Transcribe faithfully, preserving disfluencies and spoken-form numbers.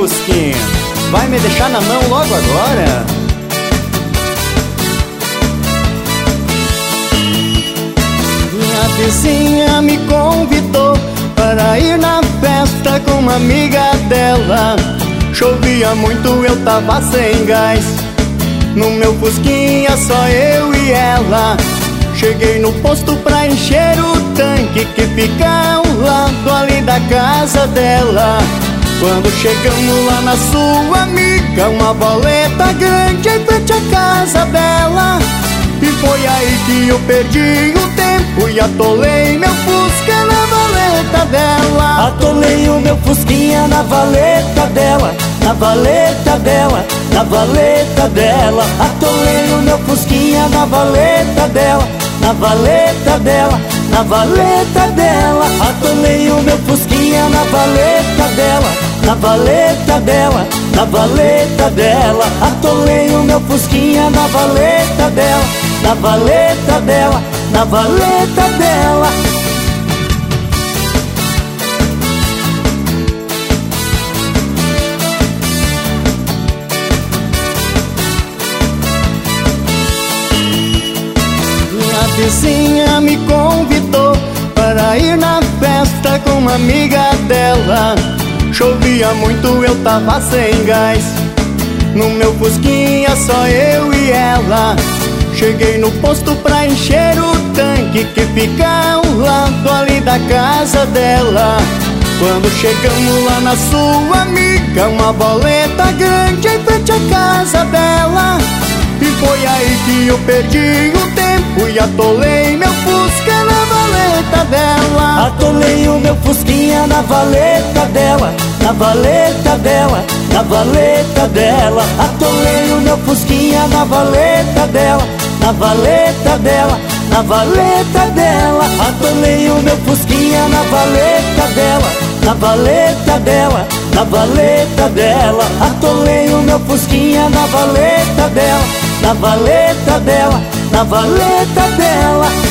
Fusquinha? Vai me deixar na mão logo agora? Minha vizinha me convidou para ir na festa com uma amiga dela. Chovia muito, eu tava sem gás. No meu Fusquinha só eu e ela. Cheguei no posto pra encher o tanque que fica ao lado ali da casa dela. Quando chegamos lá na sua amiga, uma boleta grande em frente à casa dela. E foi aí que eu perdi o tempo e atolei meu Fusca na valeta dela. Atolei o meu Fusquinha na valeta dela, na valeta dela, na valeta dela. Atolei o meu Fusquinha na valeta dela, na valeta dela, na valeta dela. Atolei o meu Fusquinha na valeta dela, na valeta dela, na valeta dela. Atolei o meu Fusquinha na valeta dela, na valeta dela, na valeta dela. Minha vizinha me convidou para ir na festa com uma amiga dela. Chovia muito, eu tava sem gás. No meu Fusquinha só eu e ela. Cheguei no posto pra encher o tanque que fica ao lado ali da casa dela. Quando chegamos lá na sua amiga, uma boleta grande em frente à casa dela. E foi aí que eu perdi o tempo e atolei meu Fusca na valeta dela. Atolei o meu Fusquinha na valeta dela, na valeta dela, na valeta dela. Atolei o meu Fusquinha na valeta dela, na valeta dela, na valeta dela. Atolei o meu Fusquinha na valeta dela, na valeta dela, na valeta dela. Atolei o meu Fusquinha na valeta dela, na valeta dela, na valeta dela.